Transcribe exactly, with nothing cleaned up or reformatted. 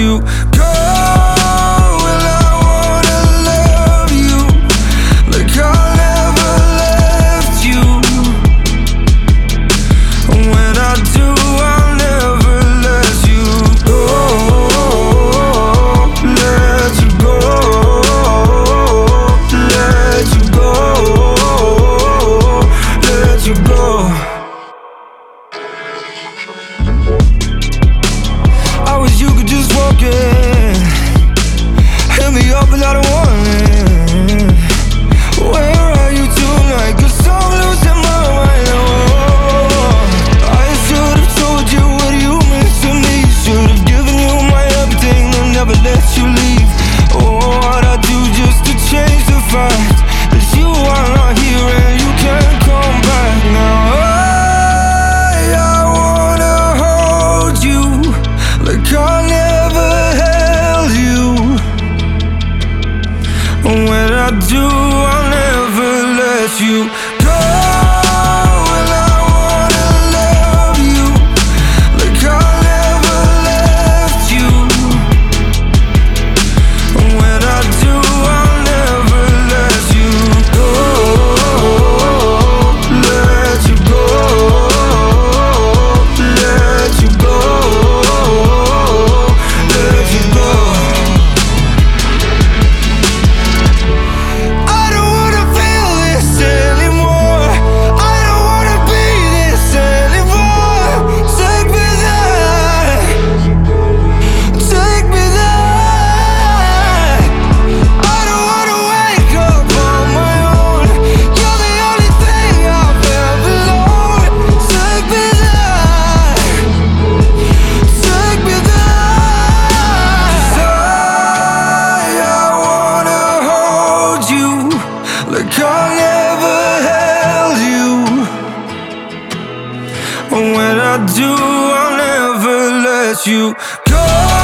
you go. And I wanna love you like I never left you. When I do, I'll never let you go. Let you go. Let you go. Let you go. I wish you could just walk in, hit me up without a warning. Where are you tonight? 'Cause I'm losing my mind. Oh, I should've told you what you meant to me. Should've given you my everything and never let you leave. Oh, what I do just to change the fact that you are not here and you can't come back now. I, I wanna hold you like I never held you. When I do, I'll never let you go. And I wanna love you like I never left you. When I do, I'll never let you go. Let you go. Let you go. Let you go. I don't wanna feel this anymore. I don't wanna be this anymore. Take me there. Take me there. I don't wanna wake up on my own. You're the only thing I've ever known. Take me there. Take me there. 'Cause I, I wanna hold you like I never held you. When I do, I'll never let you go.